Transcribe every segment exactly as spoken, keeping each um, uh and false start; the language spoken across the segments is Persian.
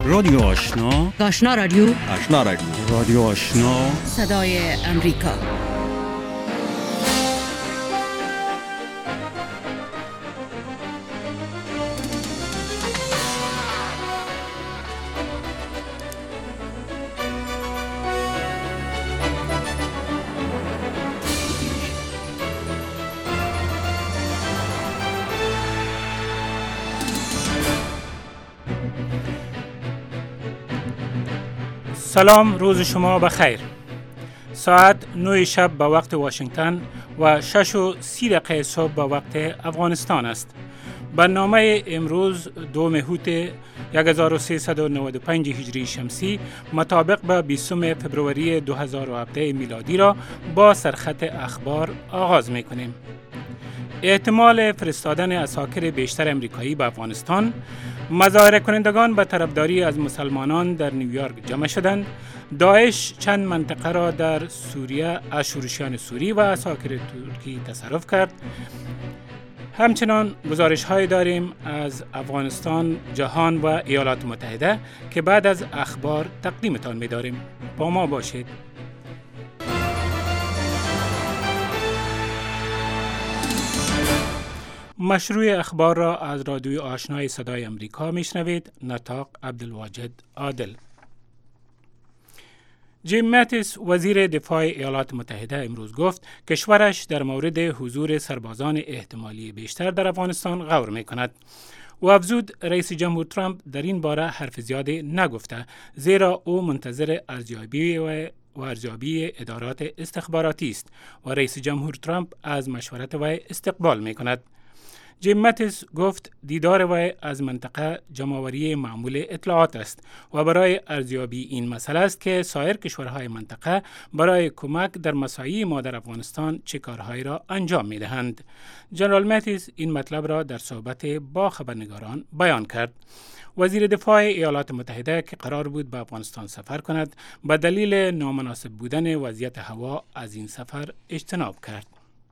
رادیو آشنا، آشنا رادیو، آشنا رادیو، رادیو آشنا، صدای امریکا. سلام، روز شما بخیر. ساعت نه شب به وقت واشنگتن و شش و سی دقیقه صبح به وقت افغانستان است. برنامه امروز دوم هوت هزار و سیصد و نود و پنج هجری شمسی مطابق به بیستم فبروری دو هزار و هفده میلادی را با سرخط اخبار آغاز می کنیم. احتمال فرستادن عساکر بیشتر امریکایی به افغانستان، مظاهره کنندگان به طرفداری از مسلمانان در نیویورک جمع شدند، داعش چند منطقه را در سوریه از شورشیان سوری و عساکر ترکی تصرف کرد. همچنان گزارش های داریم از افغانستان، جهان و ایالات متحده که بعد از اخبار تقدیمتان می داریم. با ما باشید. مشروع اخبار را از رادیوی آشنای صدای امریکا میشنوید. نطاق عبدالواجد عادل. جیم ماتیس وزیر دفاع ایالات متحده امروز گفت کشورش در مورد حضور سربازان احتمالی بیشتر در افغانستان غور می کند. و افزود رئیس جمهور ترامپ در این باره حرف زیادی نگفته، زیرا او منتظر ارزیابی و و ارزیابی ادارات استخباراتی است و رئیس جمهور ترامپ از مشورت وی استقبال می کند. جیم ماتیس گفت دیدار وی از منطقه جمع‌آوری معمول اطلاعات است و برای ارزیابی این مسئله است که سایر کشورهای منطقه برای کمک در مساعی ما در افغانستان چه کارهایی را انجام می دهند. جنرال ماتیس این مطلب را در صحبت با خبرنگاران بیان کرد. وزیر دفاع ایالات متحده که قرار بود به افغانستان سفر کند، به دلیل نامناسب بودن وضعیت هوا از این سفر اجتناب کرد.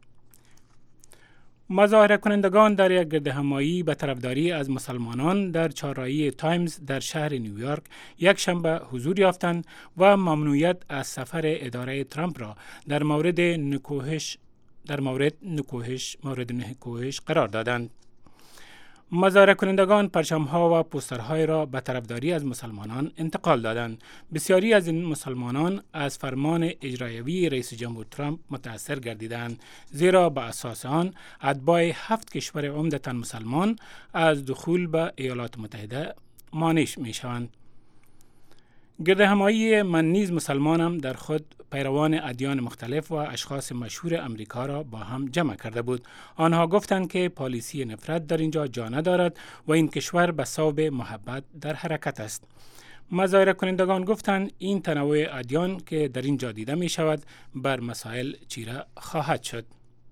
مظاهره کنندگان در یک گردهمایی به طرفداری از مسلمانان در چهارراهی تایمز در شهر نیویورک یک شنبه حضور یافتند و ممنوعیت از سفر اداره ترامپ را در مورد نکوهش در مورد نکوهش مورد نکوهش قرار دادند. مظاهره کنندگان پرچم‌ها و پوسترهای را به طرفداری از مسلمانان انتقال دادند. بسیاری از این مسلمانان از فرمان اجرایوی رئیس جمهور ترامپ متاثر گردیدند، زیرا به اساس آن اتباع هفت کشور عمدتاً مسلمان از دخول به ایالات متحده مانع می‌شوند. گردهمایی من نیز مسلمانم در خود پیروان ادیان مختلف و اشخاص مشهور امریکا را با هم جمع کرده بود. آنها گفتند که پالیسی نفرت در اینجا جا ندارد و این کشور به صوب محبت در حرکت است. مظاهره کنندگان گفتند این تنوع ادیان که در اینجا دیده می شود بر مسائل چیره خواهد شد.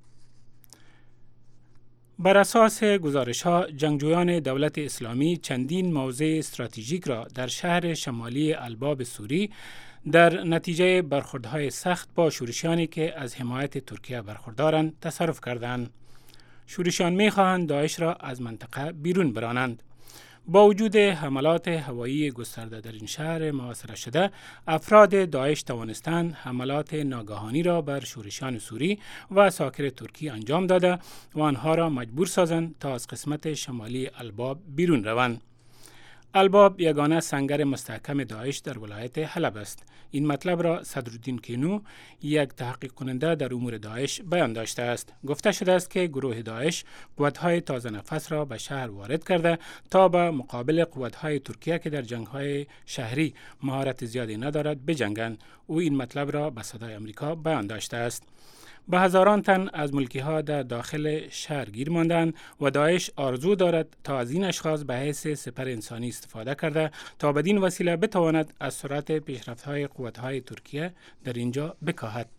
بر اساس گزارش‌ها، جنگجویان دولت اسلامی چندین موضع استراتژیک را در شهر شمالی الباب سوری در نتیجه برخوردهای سخت با شورشیانی که از حمایت ترکیه برخوردارند تصرف کردند. شورشیان می‌خواهند داعش را از منطقه بیرون برانند. با وجود حملات هوایی گسترده در این شهر محاصره شده، افراد داعش توانستند حملات ناگهانی را بر شورشیان سوری و عساکر ترکی انجام داده و آنها را مجبور سازند تا از قسمت شمالی الباب بیرون روند. الباب یگانه سنگر مستحکم داعش در ولایت حلب است. این مطلب را صدرالدین کینو، یک تحقیق کننده در امور داعش، بیان داشته است. گفته شده است که گروه داعش قوت‌های تازه نفس را به شهر وارد کرده تا به مقابل قوت‌های ترکیه که در جنگ‌های شهری مهارت زیادی ندارد بجنگند. او این مطلب را به صدای امریکا بیان داشته است. به هزاران تن از ملکی‌ها در داخل شهر گیر ماندند و داعش آرزو دارد تا از این اشخاص به حیث سپر انسانی استفاده کرده تا بدین وسیله بتواند از سرعت پیشرفت‌های قوت‌های ترکیه در اینجا بکاهد.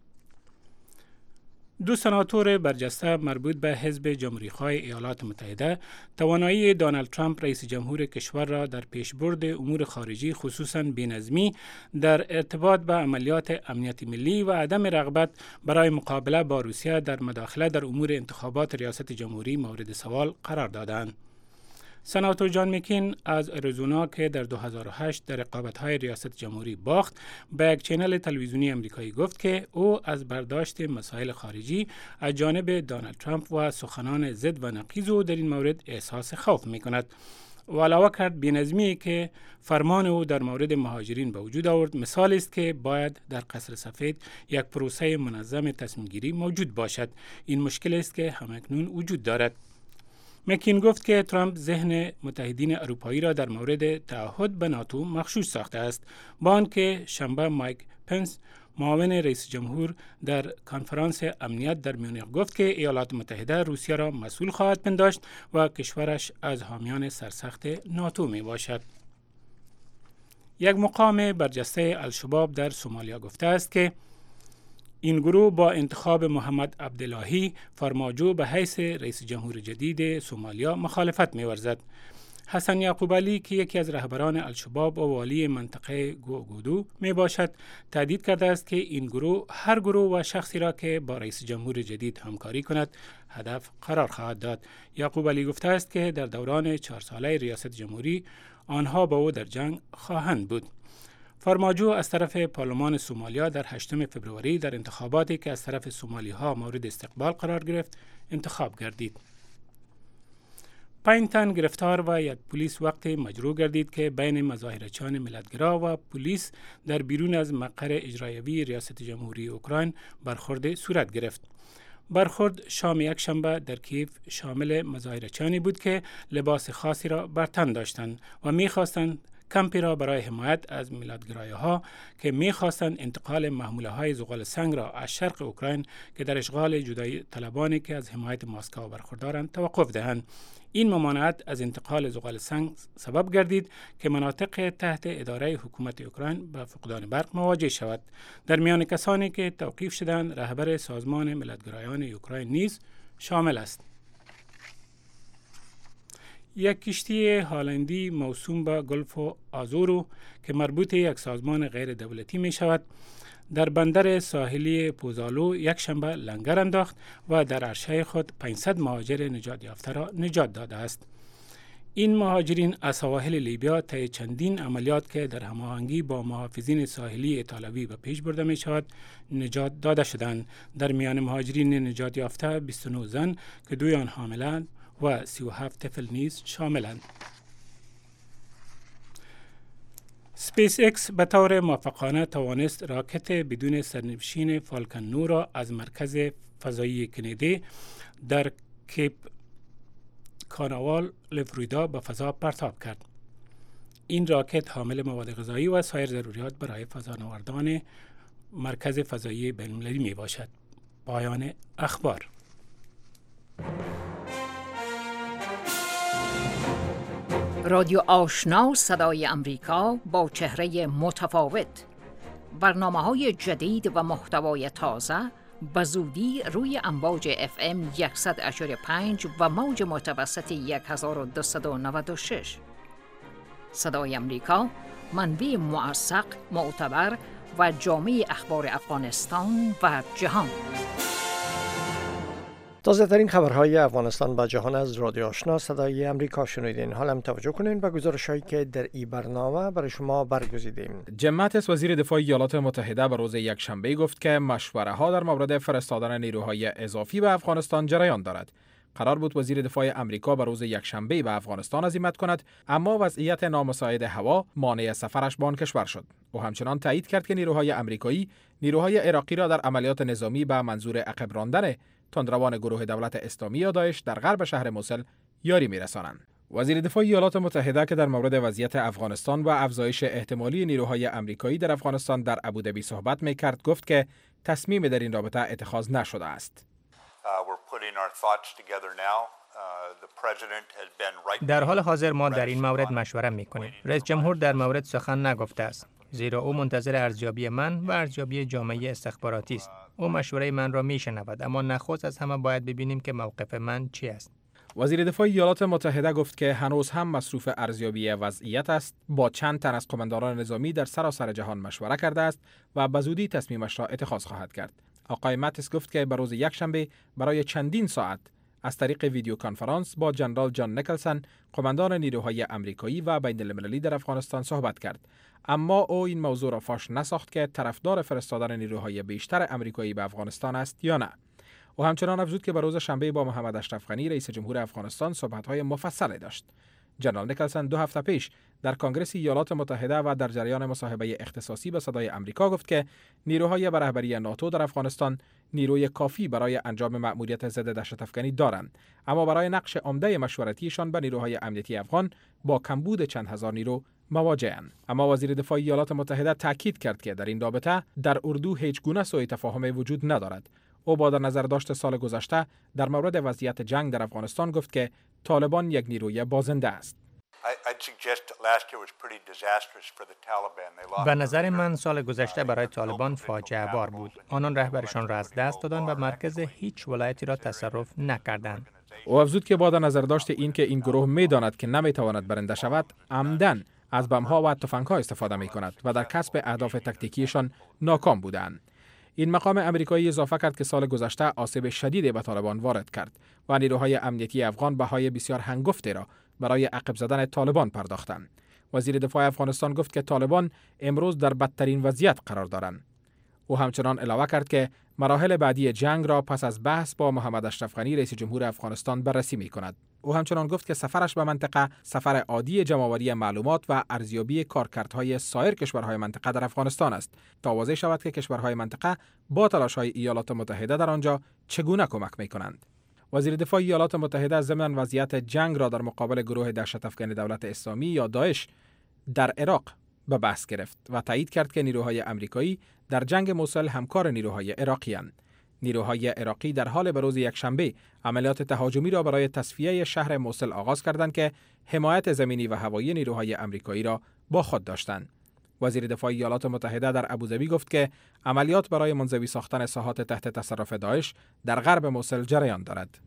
دو سناتور برجسته مربوط به حزب جمهوری‌خواه ایالات متحده توانایی دونالد ترامپ رئیس جمهور کشور را در پیشبرد امور خارجی خصوصاً بی‌نظمی در ارتباط به عملیات امنیت ملی و عدم رغبت برای مقابله با روسیه در مداخله در امور انتخابات ریاست جمهوری مورد سوال قرار دادند. سناتور جان مکین از اریزونا که در دو هزار و هشت در رقابت‌های ریاست جمهوری باخت، به یک چینل تلویزیونی امریکایی گفت که او از برداشت مسائل خارجی از جانب دونالد ترامپ و سخنان ضد و نقیض او در این مورد احساس خوف می‌کند. و علاوه کرد بی‌نظمی که فرمان او در مورد مهاجرین به وجود آورد مثال است که باید در قصر سفید یک پروسه منظم تصمیم گیری موجود باشد. این مشکل است که همکنون وجود دارد. مکین گفت که ترامپ ذهن متحدین اروپایی را در مورد تعهد به ناتو مغشوش ساخته است، با آنکه شنبه مایک پنس معاون رئیس جمهور در کنفرانس امنیت در میونخ گفت که ایالات متحده روسیه را مسئول خواهد پنداشت و کشورش از حامیان سرسخت ناتو می باشد. یک مقام برجسته الشباب در سومالیا گفته است که این گروه با انتخاب محمد عبداللهی فرماجو به حیث رئیس جمهور جدید سومالیا مخالفت می ورزد. حسن یعقوب علی که یکی از رهبران الشباب و والی منطقه گوگودو می باشد، تهدید کرده است که این گروه هر گروه و شخصی را که با رئیس جمهور جدید همکاری کند هدف قرار خواهد داد. یعقوب علی گفته است که در دوران چهار ساله ریاست جمهوری آنها با او در جنگ خواهند بود. فرماجو از طرف پارلمان سومالیا در هشتم فوریه در انتخاباتی که از طرف سومالی ها مورد استقبال قرار گرفت انتخاب گردید. پنج تن گرفتار و یک پلیس وقت مجروح گردید که بین مظاهرچیان ملتگرا و پلیس در بیرون از مقر اجرایوی ریاست جمهوری اوکراین برخورد صورت گرفت. برخورد شام یک شنبه در کیف شامل مظاهرچیانی بود که لباس خاصی را بر تن داشتند و می‌خواستند کمپی را برای حمایت از ملتگرایی‌ها که می‌خواستند انتقال محموله های زغال سنگ را از شرق اوکراین که در اشغال جدایی طلبانی که از حمایت مسکو برخوردارند توقف دهند. این ممانعت از انتقال زغال سنگ سبب گردید که مناطق تحت اداره حکومت اوکراین به فقدان برق مواجه شود. در میان کسانی که توقیف شدند رهبر سازمان ملتگرایان اوکراین نیز شامل است. یک کشتی هالندی موسوم به گلف آزورو که مربوط یک سازمان غیر دولتی می شود در بندر ساحلی پوزالو یک شنبه لنگر انداخت و در عرشه خود پانصد مهاجر نجات یافته را نجات داده است. این مهاجرین از سواحل لیبیا طی چندین عملیات که در هماهنگی با محافظین ساحلی ایتالوی به پیش برده می شود نجات داده شدند. در میان مهاجرین نجات یافته بیست و نه زن که دوی آن حاملند و سی و هفت طفل نیز شاملند. سپیس ایکس به طور موفقانه توانست راکت بدون سرنشین فالکن نه را از مرکز فضایی کندی در کیپ کاناوال فلوریدا به فضا پرتاب کرد. این راکت حامل مواد غذایی و سایر ضروریات برای فضانوردان مرکز فضایی بین‌المللی می باشد. پایان اخبار. رادیو آشنا صدای امریکا با چهره متفاوت. برنامه‌های جدید و محتوای تازه به زودی روی امواج اف ام صد و پنج و موج متوسط هزار و دویست و نود و شش. صدای امریکا منبع موثق، معتبر و جامع اخبار افغانستان و جهان. تازه ترین خبرهای افغانستان و جهان از رادیو آشنا صدای امریکا شنیدین. حالا هم توجه کنین به گزارش‌هایی که در این برنامه برای شما برگزیدیم. جیم ماتیس وزیر دفاع ایالات متحده به روز یکشنبه گفت که مشوره‌ها در مورد فرستادن نیروهای اضافی به افغانستان جریان دارد. قرار بود وزیر دفاع آمریکا به روز یکشنبه به افغانستان عزیمت کند، اما وضعیت نامساعد هوا مانع سفرش به آن کشور شد. او همچنان تایید کرد که نیروهای آمریکایی نیروهای عراقی را در عملیات نظامی به منظور عقب راندن تندروان گروه دولت اسلامی یا داعش در غرب شهر موسل یاری می‌رسانند. وزیر دفاع ایالات متحده که در مورد وضعیت افغانستان و افزایش احتمالی نیروهای آمریکایی در افغانستان در ابوظبی صحبت می‌کرد گفت که تصمیم در این رابطه اتخاذ نشده است. در حال حاضر ما در این مورد مشوره می‌کنیم. رئیس جمهور در مورد سخن نگفته است، زیرا او منتظر ارزیابی من و ارزیابی جامعه استخباراتی است. او مشوره من را میشنود، اما نخست از همه باید ببینیم که موقف من چی است. وزیر دفاع ایالات متحده گفت که هنوز هم مصروف ارزیابی وضعیت است، با چند تن از قماندانان نظامی در سراسر جهان مشوره کرده است و به زودی تصمیمش را اتخاذ خواهد کرد. آقای ماتیس گفت که به روز یکشنبه برای چندین ساعت از طریق ویدیو کنفرانس با جنرال جان نیکلسون، قماندان نیروهای آمریکایی و بین المللی در افغانستان صحبت کرد. اما او این موضوع را فاش نساخت که طرفدار فرستادن نیروهای بیشتر آمریکایی به افغانستان است یا نه. او همچنان افزود که به روز شنبه با محمد اشرف غنی رئیس جمهور افغانستان صحبت‌های مفصلی داشت. جنرال نیکلسون دو هفته پیش در کنگره ایالات متحده و در جریان مصاحبه اختصاصی به صدای آمریکا گفت که نیروهای به رهبری ناتو در افغانستان نیروی کافی برای انجام مأموریت ضد دهشت‌افکنی دارند، اما برای نقش عمده مشورتیشان به نیروهای امنیتی افغان با کمبود چند هزار نیرو مواجه‌اند. اما وزیر دفاع ایالات متحده تاکید کرد که در این رابطه در اردو هیچ گونه سوء تفاهم وجود ندارد. او با در نظر داشت سال گذشته در مورد وضعیت جنگ در افغانستان گفت که طالبان یک نیروی بازنده است. به نظر من سال گذشته برای طالبان فاجعه بار بود. آنان رهبرشان را از دست دادند و مرکز هیچ ولایتی را تصرف نکردند. او افزود که با در نظر داشت این که این گروه می‌داند که نمی‌تواند برنده شود، عمدن از بم‌ها و تفنگ‌ها استفاده می‌کند و در کسب اهداف تکتیکیشان ناکام بودند. این مقام امریکایی اضافه کرد که سال گذشته آسیب شدیدی به طالبان وارد کرد و نیروهای امنیتی افغان بهای بسیار هنگفتی را برای عقب زدن طالبان پرداختند. وزیر دفاع افغانستان گفت که طالبان امروز در بدترین وضعیت قرار دارند. او همچنان علاوه کرد که مراحل بعدی جنگ را پس از بحث با محمد اشرف غنی رئیس جمهور افغانستان بررسی می‌کند. او همچنان گفت که سفرش به منطقه سفر عادی جمع‌آوری معلومات و ارزیابی کارکردهای سایر کشورهای منطقه در افغانستان است تا واضح شود که کشورهای منطقه با تلاش‌های ایالات متحده در آنجا چگونه کمک می‌کنند. وزیر دفاع ایالات متحده ضمن وضعیت جنگ را در مقابل گروه دهشت‌افکن دولت اسلامی یا داعش در عراق به بحث گرفت و تایید کرد که نیروهای آمریکایی در جنگ موصل همکار نیروهای عراقی‌اند. نیروهای عراقی در حال بروز یکشنبه عملیات تهاجمی را برای تصفیه شهر موصل آغاز کردند که حمایت زمینی و هوایی نیروهای آمریکایی را با خود داشتند. وزیر دفاع ایالات متحده در ابوظبی گفت که عملیات برای منزوی ساختن ساحات تحت تصرف داعش در غرب موصل جریان دارد.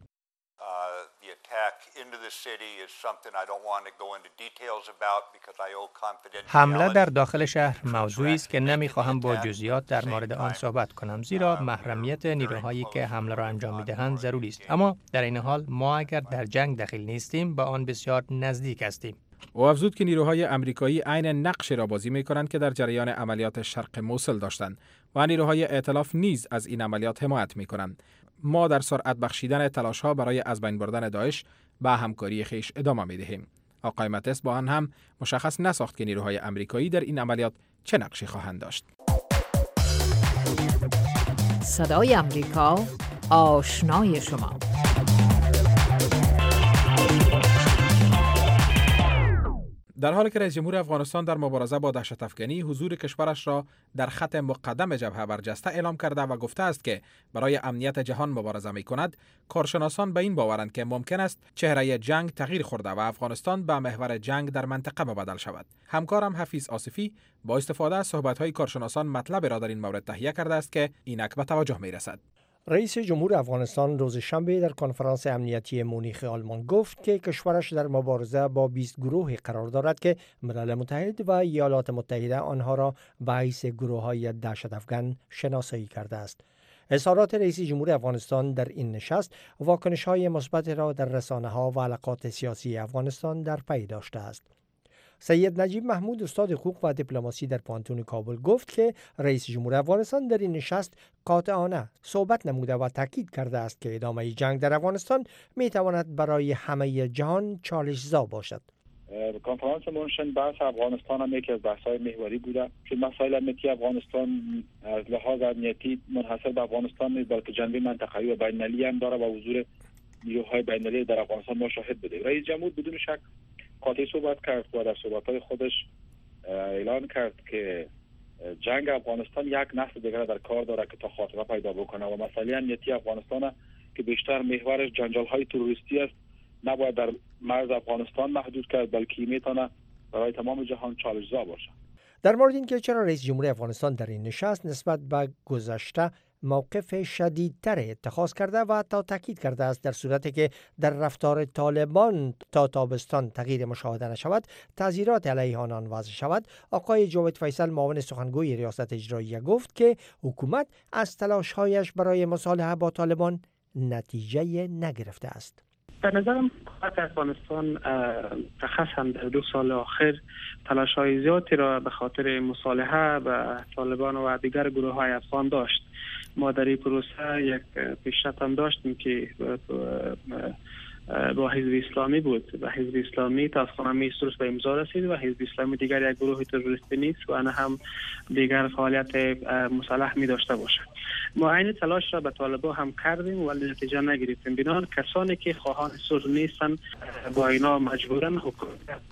حمله در داخل شهر موضوعی است که نمی‌خواهم با جزئیات در مورد آن صحبت کنم، زیرا محرمیت نیروهایی که حمله را انجام می‌دهند ضروری است. اما در این حال ما اگر در جنگ دخیل نیستیم به آن بسیار نزدیک هستیم. او افزود که نیروهای آمریکایی عین نقشی را بازی می‌کنند که در جریان عملیات شرق موصل داشتند و نیروهای ائتلاف نیز از این عملیات حمایت می‌کنند. ما در سرعت بخشیدن تلاش‌ها برای از بین بردن داعش به همکاری خیش ادامه می‌دهیم. آقای متس با آن هم مشخص نساخت که نیروهای آمریکایی در این عملیات چه نقشی خواهند داشت. صدای آمریکا، آشنای شما. در حالی که رئیس جمهور افغانستان در مبارزه با دهشت‌افکنی حضور کشورش را در خط مقدم جبهه برجسته اعلام کرده و گفته است که برای امنیت جهان مبارزه می‌کند، کارشناسان به این باورند که ممکن است چهره جنگ تغییر خورده و افغانستان به محور جنگ در منطقه مبدل شود. همکارم حفیظ آصفی با استفاده از صحبت‌های کارشناسان مطلب را در این مورد تهیه کرده است که اینک به توجه می‌رسد. رئیس جمهور افغانستان روز شنبه در کنفرانس امنیتی مونیخ آلمان گفت که کشورش در مبارزه با بیست گروهی قرار دارد که ملل متحد و ایالات متحده آنها را به حیث گروه‌های دهشت‌افکن شناسایی کرده است. اظهارات رئیس جمهور افغانستان در این نشست واکنش‌های مثبت را در رسانه‌ها و علاقات سیاسی افغانستان در پی داشته است. سید نجیب محمود استاد حقوق و دیپلماسی در پانتون کابل گفت که رئیس جمهور افغانستان در این نشست قاطعانه صحبت نموده و تاکید کرده است که ادامه جنگ در افغانستان می تواند برای همه جهان چالش‌زا باشد. کنفرانس مونشن بحث افغانستان هم یکی از بحث‌های محوری بوده، چون مسائل امنیتی افغانستان از لحاظ امنیتی منحصر به افغانستان نیست، بلکه جنبه منطقه‌ای و بین‌المللی هم داره و حضور نیروهای بین‌المللی در افغانستان ما شاهد بوده. رئیس جمهور بدون شک قاطع صحبت کرد و در صحبت‌های خودش اعلان کرد که جنگ افغانستان یک نسل دیگر در کار داره که تا خاتمه پیدا بکنه و مسئله امنیتی افغانستان که بیشتر محورش جنجال‌های تروریستی است نباید در مرز افغانستان محدود کرد، بلکه میتونه برای تمام جهان چالش‌زا باشه. در مورد اینکه چرا رئیس جمهور افغانستان در این نشست نسبت به گذشته موقف شدیدتر اتخاذ کرده و تا تاکید کرده است در صورتی که در رفتار طالبان تا تابستان تغییر مشاهده نشود، تعزیرات علیه آنان وضع شود، آقای جاوید فیصل معاون سخنگوی ریاست اجراییه گفت که حکومت از تلاش‌هایش برای مصالحه با طالبان نتیجه نگرفته است. در نظرم حکومت افغانستان خصوصا در دو سال آخر تلاش‌های زیادی را به خاطر مصالحه با طالبان و دیگر گروه‌های افغان داشت. ما در این پروسه یک پیشرفت هم داشتیم که با حزب اسلامی بود و حزب اسلامی تاسخانه سروش به امضا رسید و حزب اسلامی دیگر یک گروه تروریستی نیست و آن هم دیگر فعالیت مسلح می داشته باشد. ما عین تلاش را به طالبان هم کردیم ولی نتیجه نگرفتیم. بنابراین کسانی که خواهان صلح نیستن با اینا مجبورن حکومت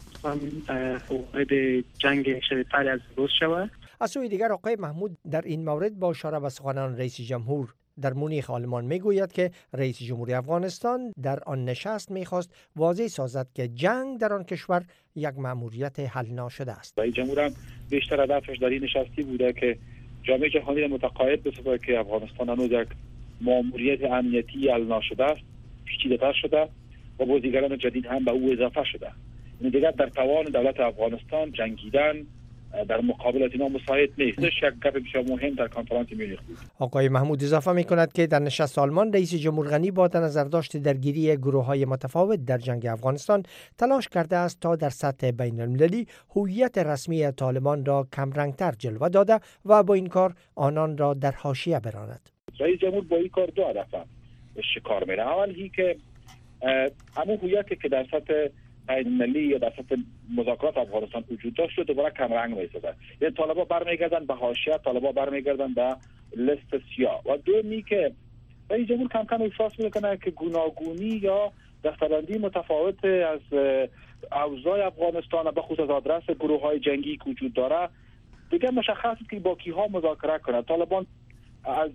وارد جنگ شدیدتر از روز شود. از سوی دیگر آقای محمود در این مورد با اشاره به سخنان رئیس جمهور در مونیخ آلمان میگوید که رئیس جمهوری افغانستان در آن نشست میخواست واضح سازد که جنگ در آن کشور یک مأموریت حل ناشده است. رئیس جمهور هم بیشتر هدفش در این نشستی بوده که جامعه جهانی متقاعد بسازه که افغانستان هنوز یک مأموریت امنیتی حل ناشده است، پیچیده‌تر شده و بازیگران جدید هم به او اضافه شده. این دیگر در توان دولت افغانستان جنگیدن در مقابل اینا مساعد نیست. یک گپ بسیار مهم در کنفرانس مونیخ بود. آقای محمود اضافه می کند که در نشست آلمان رئیس جمهور غنی با نظر داشت درگیری گروه‌های متفاوت در جنگ افغانستان تلاش کرده است تا در سطح بین المللی هویت رسمی طالبان را کمرنگتر جلوه داده و با این کار آنان را در حاشیه براند. رئیس جمهور با این کار دو هدف شکار میره. اول هی که همون هویتی که در سطح بین المللی یا در سطح مذاکرات افغانستان وجود داشت رو دوباره کمرنگ می‌سازد. یعنی طالبان برمیگردن به حاشیه، طالبان برمیگردن به لیست سیاه. و دومی که رئیس جمهور کم کم احساس میکنه که گوناگونی یا دسته‌بندی متفاوت از اوضاع افغانستان به خصوص از آدرس گروه‌های جنگی که وجود داره دیگه مشخص است که با کیها مذاکره کنه. طالبان از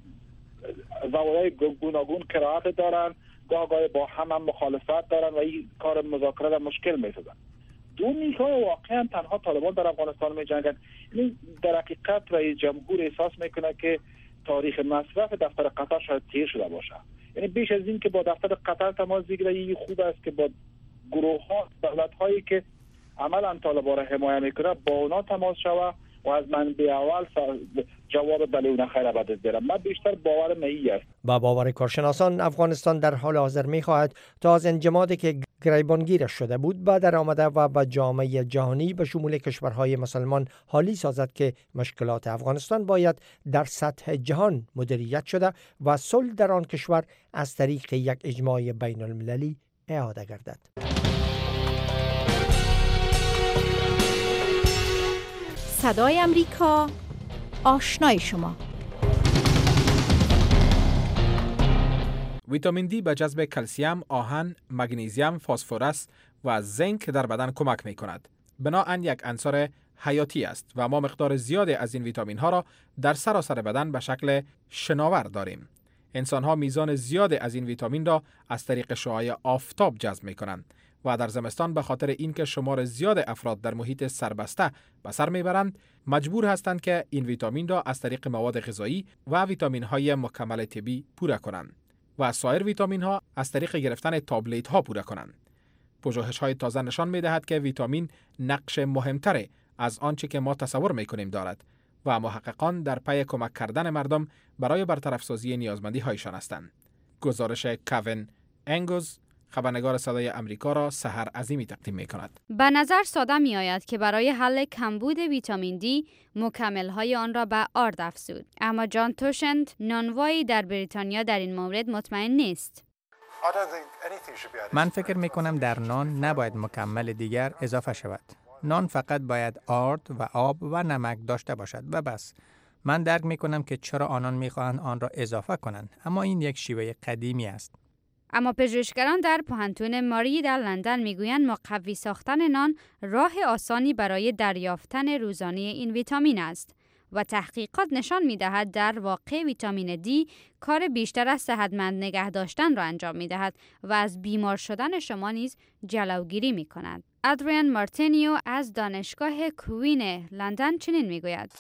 زوایای گوناگون قرائت دارن، گاه گاه با هم هم مخالفت دارن و این کار مذاکره را مشکل می‌سازن. دو میگه واقعا تنها طالبان در افغانستان می‌جنگند. یعنی در حقیقت رئیس جمهور احساس میکنه که تاریخ مصرف دفتر قطر شاید تیر شده باشه. یعنی بیش از این که با دفتر قطر تماس بگیره، این خوب است که با گروه‌ها، دولت‌هایی که عملاً طالبان را حمایت میکنه با اونا تماس شوه و از منبع اول جواب بله و نخیر ابد برم. من بیشتر باورم این است. با باور کارشناسان افغانستان در حال حاضر می‌خواهد تا از انجمادی که گریبانگیرش شده بود با در آمده و با جامعه جهانی به شمول کشورهای مسلمان حالی سازد که مشکلات افغانستان باید در سطح جهان مدیریت شده و صلح در آن کشور از طریق یک اجماع بین المللی اعاده گردد. صدای امریکا، آشنای شما. ویتامین دی به جذب کلسیم، آهن، مگنیزیم، فسفرس و زنک در بدن کمک می کند. بنابراین یک عنصر حیاتی است و ما مقدار زیادی از این ویتامین ها را در سراسر بدن به شکل شناور داریم. انسان ها میزان زیادی از این ویتامین را از طریق شعاع آفتاب جذب می کنند و در زمستان به خاطر اینکه شمار زیاد افراد در محیط سربسته به سر میبرند مجبور هستند که این ویتامین را از طریق مواد غذایی و ویتامین های مکمل طبی پوره کنند و سایر ویتامین ها از طریق گرفتن تابلت ها پوره کنند. پژوهش های تازه نشان میدهد که ویتامین نقش مهمتری از آنچه که ما تصور میکنیم دارد و محققان در پی کمک کردن مردم برای برطرف سازی نیازمندی هایشان هستند. گزارش کوین انگوز، خبرنگار صدای امریکا، را سحر عظیمی تقدیم می کند. به نظر ساده می آید که برای حل کمبود ویتامین دی مکمل های آن را به آرد افزود. اما جان توشند، نانوایی در بریتانیا در این مورد مطمئن نیست. من فکر می کنم در نان نباید مکمل دیگر اضافه شود. نان فقط باید آرد و آب و نمک داشته باشد و بس. من درک می کنم که چرا آنان می خواهند آن را اضافه کنند، اما این یک شیوه قدیمی است. اما پژوهشگران در پوهنتون ماری در لندن میگویند مقوی ساختن نان راه آسانی برای دریافتن روزانه این ویتامین است و تحقیقات نشان می‌دهد در واقع ویتامین دی کار بیشتر از صحتمند نگه داشتن را انجام می‌دهد و از بیمار شدن شما نیز جلوگیری می‌کند. ادریان مارتینیو از دانشگاه کوین لندن چنین میگوید: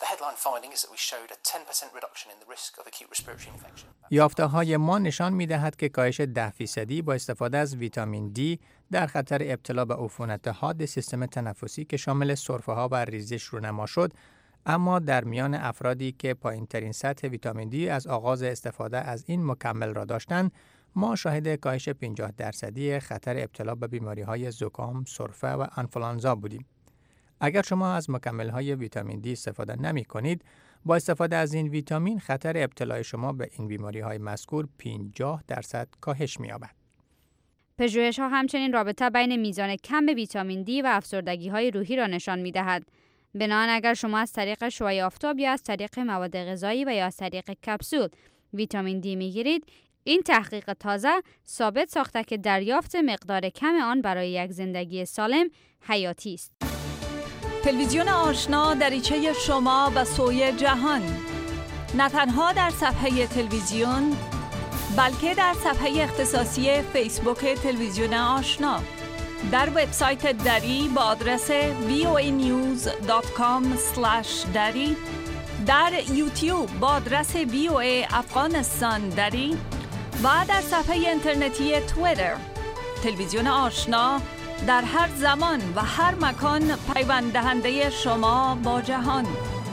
یافته‌های ما نشان می‌دهد که کاهش ده فیصدی با استفاده از ویتامین دی در خطر ابتلا به عفونت حاد سیستم تنفسی که شامل سرفه‌ها و ریزش رونما شد اما در میان افرادی که پایین‌ترین سطح ویتامین دی از آغاز استفاده از این مکمل را داشتند، ما شاهد کاهش پنجاه درصدی خطر ابتلا به بیماری‌های زکام، سرفه و آنفولانزا بودیم. اگر شما از مکمل‌های ویتامین دی استفاده نمی‌کنید، با استفاده از این ویتامین خطر ابتلای شما به این بیماری‌های مذکور پنجاه درصد کاهش می‌یابد. پژوهش‌ها همچنین رابطه بین میزان کم ویتامین دی و افسردگی‌های روحی را نشان می‌دهد. بنابراین اگر شما از طریق شعاع آفتاب یا از طریق مواد غذایی و یا از طریق کپسول ویتامین دی می‌گیرید، این تحقیق تازه ثابت ساخته که دریافت مقدار کم آن برای یک زندگی سالم حیاتی است. تلویزیون آشنا دریچه شما به سوی جهان، نه تنها در صفحه تلویزیون بلکه در صفحه اختصاصی فیسبوک تلویزیون آشنا، در وبسایت دری با آدرس وی او ای نیوز دات کام اسلش دری، در یوتیوب با آدرس وی او ای افغانستان دری و در صفحه اینترنتی توییتر. تلویزیون آشنا در هر زمان و هر مکان پیوند دهنده شما با جهان.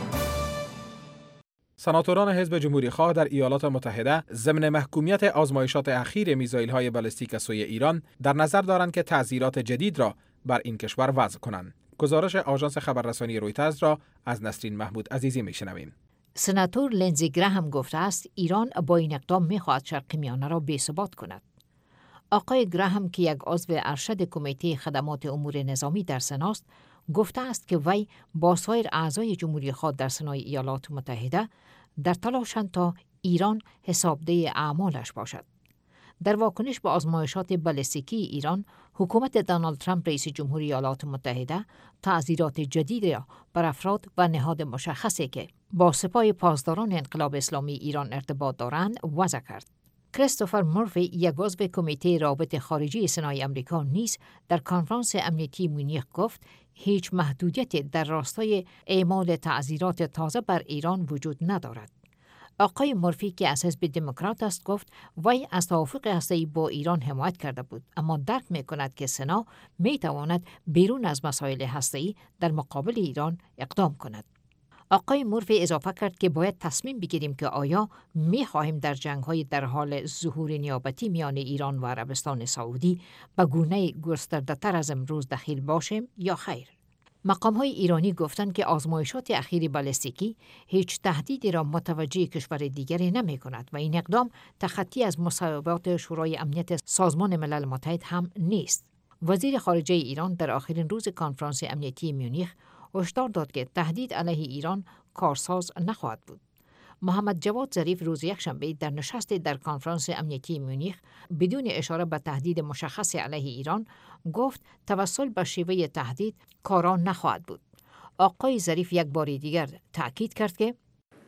سناتوران حزب جمهوری‌خواه در ایالات متحده ضمن محکومیت آزمایشات اخیر میزایل‌های بالستیک سوی ایران در نظر دارند که تعزیرات جدید را بر این کشور وضع کنند. گزارش آژانس خبررسانی رویترز را از نسرین محمود عزیزی میشنویم. سناتور لنزی گراهم گفته است ایران با این اقدام می‌خواهد شرق میانه را بی‌ثبات کند. آقای گراهم که یک عضو ارشد کمیته خدمات امور نظامی در سناست، گفته است که وی با سایر اعضای جمهوری خواه در سنای ایالات متحده در تلاشند تا ایران حسابده اعمالش باشد. در واکنش به آزمایشات بالستیکی ایران، حکومت دونالد ترامپ رئیس جمهوری ایالات متحده تعزیرات جدیدی را بر افراد و نهاد مشخصی که با سپاه پاسداران انقلاب اسلامی ایران ارتباط دارند وضع کرد. کریستوفر مورفی، یک عضو کمیته رابطه خارجی سنای امریکا نیز در کنفرانس امنیتی مونیخ گفت هیچ محدودیتی در راستای اعمال تعزیرات تازه بر ایران وجود ندارد. آقای مورفی که از حزب دموکرات است گفت وی از توافق هسته‌ای با ایران حمایت کرده بود، اما درک می‌کند که سنا می‌تواند بیرون از مسائل هسته‌ای در مقابل ایران اقدام کند. آقای مورفی اضافه کرد که باید تصمیم بگیریم که آیا می‌خواهیم در جنگ‌های در حال ظهور نیابتی میان ایران و عربستان سعودی به گونه گسترده‌تر از امروز دخیل باشیم یا خیر. مقام‌های ایرانی گفتند که آزمایشات اخیر بالستیکی هیچ تهدیدی را متوجه کشور دیگری نمی‌کند و این اقدام تخطی از مصوبات شورای امنیت سازمان ملل متحد هم نیست. وزیر خارجه ایران در آخرین روز کنفرانس امنیتی مونیخ هشدار داد که تهدید علیه ایران کارساز نخواهد بود. محمد جواد ظریف روز یکشنبه در نشست در کنفرانس امنیتی مونیخ بدون اشاره به تهدید مشخص علیه ایران گفت توسل به شیوه تهدید کارا نخواهد بود. آقای ظریف یک بار دیگر تأکید کرد که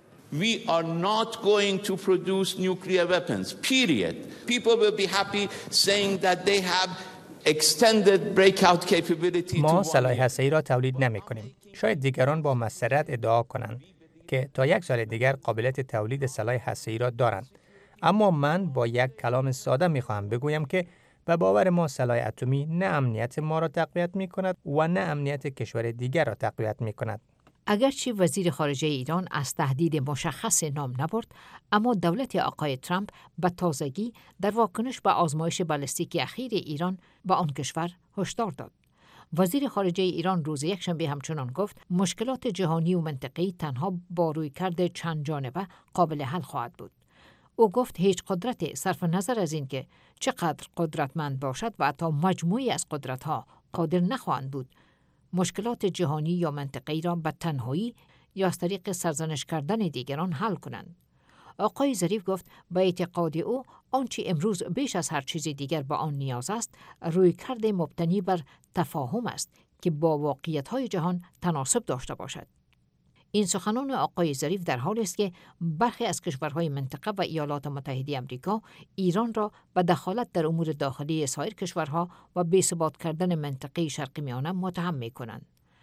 We are not going to produce nuclear weapons, period. People will be happy saying that they have extended breakout capability. ما سلاح هسته‌ای را تولید نمی‌کنیم. شاید دیگران با مسرت ادعا کنند که تا یک سال دیگر قابلیت تولید سلاح هسته‌ای را دارند. اما من با یک کلام ساده می‌خواهم بگویم که به باور ما سلاح اتمی نه امنیت ما را تقویت می‌کند و نه امنیت کشور دیگر را تقویت می‌کند. اگرچه وزیر خارجه ایران از تهدید مشخص نام نبرد، اما دولت آقای ترامپ به تازگی در واکنش به آزمایش بالستیک اخیر ایران به آن کشور هشدار داد. وزیر خارجه ایران روز یکشنبه همچنان گفت مشکلات جهانی و منطقه‌ای تنها با رویکرد چند جانبه قابل حل خواهد بود. او گفت هیچ قدرتی صرف نظر از اینکه چقدر قدرتمند باشد و حتی مجموعی از قدرت‌ها قادر نخواهند بود مشکلات جهانی یا منطقه‌ای را به تنهایی یا از طریق سرزنش کردن دیگران حل کنند. آقای ظریف گفت به اعتقاد او آنچه امروز بیش از هر چیز دیگر به آن نیاز است رویکرد مبتنی بر تفاهم است که با واقعیت‌های جهان تناسب داشته باشد. این سخنان آقای ظریف در حالی است که برخی از کشورهای منطقه و ایالات متحده آمریکا ایران را به دخالت در امور داخلی سایر کشورها و بی‌ثبات کردن منطقه شرق میانه متهم می‌کنند.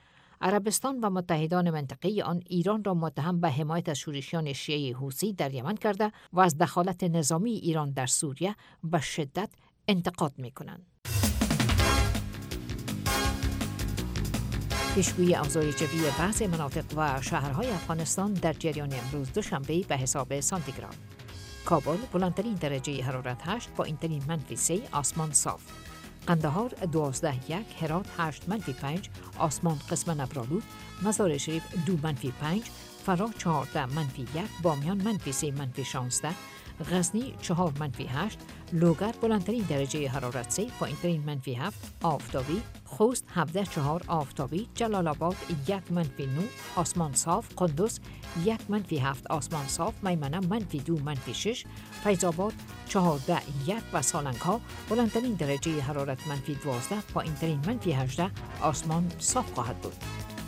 عربستان و متحدان منطقه‌ای آن ایران را متهم به حمایت از شورشیان شیعه حوثی در یمن کرده و از دخالت نظامی ایران در سوریه به شدت انتقاد می‌کنند. پیشگویی اوضاع جوی بعضی مناطق و شهرهای افغانستان در جریان امروز دوشنبه به حساب سانتیگراد. کابل بلندترین درجه حرارت هشت با اینترین منفی سه، آسمان صاف. قندهار دوازده یک، هرات هشت منفی پنج، آسمان قسما ابرآلود. مزار شریف دو منفی پنج، فرا چهارده منفی یک، بامیان منفی سه منفی شانزده، غزنی چهار منفی هشت، لوگر بلندترین درجه حرارت سه با اینترین منفی هفت، آفتابی. خوست هفده چهار آفتابی، جلال آباد یک منفی نو، آسمان صاف. قندوز یک منفی هفت، آسمان صاف. میمنه منفی دو منفی شش، فیض آباد چهارده یک و سالنگها بلندترین درجه حرارت منفی دوازده با اینترین منفی هجده، آسمان صاف خواهد بود.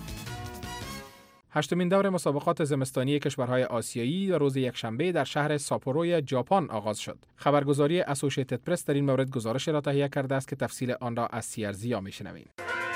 هشتمین دور مسابقات زمستانی کشورهای آسیایی در روز یکشنبه در شهر ساپوروی ژاپن آغاز شد. خبرگزاری اسوسییتد پرس در این مورد گزارش را تهیه کرده است که تفصیل آن را از سیارزیا می‌شنویم.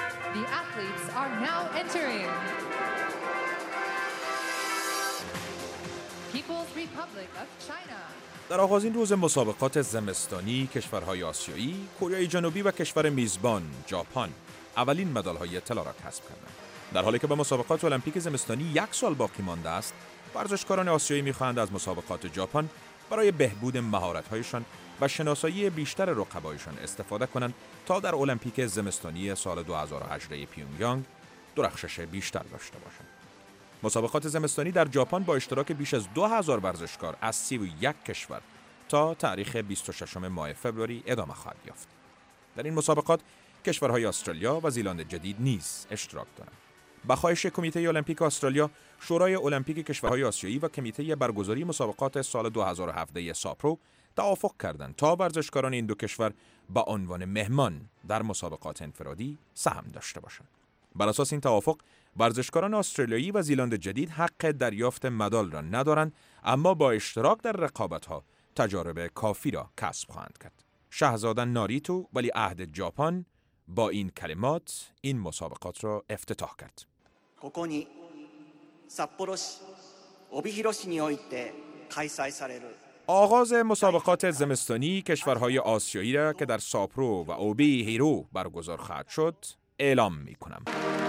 در آغازین روز مسابقات زمستانی کشورهای آسیایی، کره جنوبی و کشور میزبان ژاپن اولین مدال‌های طلا را کسب کردند. در حالی که به مسابقات المپیک زمستانی یک سال باقی مانده است، ورزشکاران آسیایی می‌خواهند از مسابقات ژاپن برای بهبود مهارت‌هایشان و شناسایی بیشتر رقبایشان استفاده کنند تا در المپیک زمستانی سال دو هزار و هجده پیونگیانگ درخشش بیشتر داشته باشند. مسابقات زمستانی در ژاپن با اشتراک بیش از دو هزار ورزشکار از سی و یک کشور تا تاریخ بیست و ششم ماه فوریه ادامه خواهد یافت. در این مسابقات کشورهای استرالیا و زیلند جدید نیز اشتراک دارند. با خواهش کمیته المپیک استرالیا، شورای المپیک کشورهای آسیایی و کمیته برگزاری مسابقات سال دو هزار و هفده ساپرو توافق کردند تا ورزشکاران این دو کشور با عنوان مهمان در مسابقات انفرادی سهم داشته باشند. بر اساس این توافق، ورزشکاران استرالیایی و زیلند جدید حق دریافت مدال را ندارند، اما با اشتراک در رقابت‌ها تجارب کافی را کسب خواهند کرد. شاهزاده ناریتو ولیعهد ژاپن با این کلمات این مسابقات را افتتاح کرد. آغاز مسابقات زمستانی کشورهای آسیایی را که در ساپورو و اوبی هیرو برگزار خواهد شد اعلام می کنم.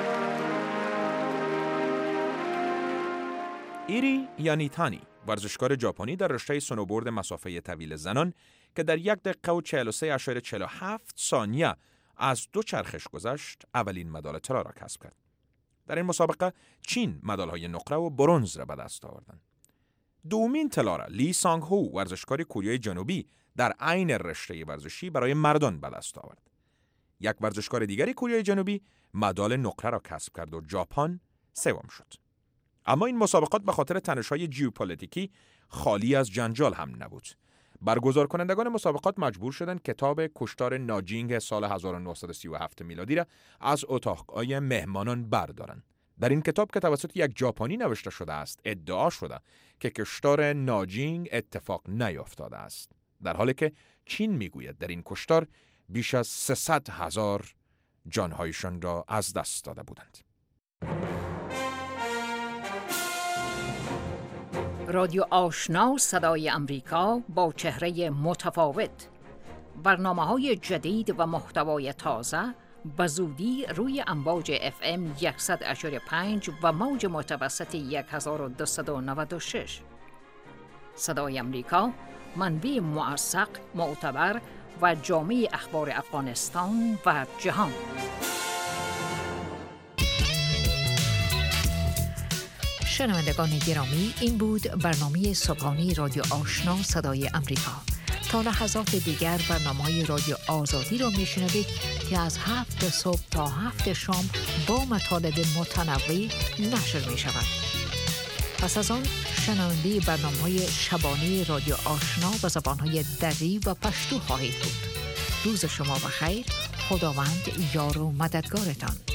ایری یانیتانی، ورزشکار ژاپنی در رشته سنوبورد مسافه طویل زنان که در یک دقیقه و چهل و سه اشاره چهل و هفت ثانیه از دو چرخش گذشت، اولین مدال طلا را کسب کرد. در این مسابقه چین مدال‌های نقره و برنز را به دست آوردند. دومین طلا را لی سانگ هو، ورزشکار کره جنوبی، در عین رشته ورزشی برای مردان به دست آورد. یک ورزشکار دیگری کره جنوبی مدال نقره را کسب کرد و ژاپن سوم شد. اما این مسابقات به خاطر تنش‌های ژئوپلیتیکی خالی از جنجال هم نبود. برگزار کنندگان مسابقات مجبور شدند کتاب کشتار ناجینگ سال هزار و نهصد و سی و هفت میلادی را از اتاق‌های مهمانان بردارند. در این کتاب که توسط یک ژاپنی نوشته شده است، ادعا شده که کشتار ناجینگ اتفاق نیفتاده است، در حالی که چین میگوید در این کشتار بیش از سیصد هزار جانهایشان را از دست داده بودند. رادیو آشنا صدای امریکا با چهره متفاوت، برنامه‌های جدید و محتوای تازه به زودی روی امواج اف ام صد و پنج و موج متوسط هزار و دویست و نود و شش. صدای امریکا، منبع موثق، معتبر و جامع اخبار افغانستان و جهان. شنوندگان گرامی، این بود برنامه صبحانه رادیو آشنا صدای امریکا. تا لحظات دیگر برنامه‌های رادیو آزادی را میشنوید که از هفت صبح تا هفت شام با مطالب متنوع نشر می شود. پس از آن شنونده برنامه‌های شبانه رادیو آشنا به زبان‌های دری و پشتو خواهید بود. روز شما بخیر. خداوند یار و مددگارتان.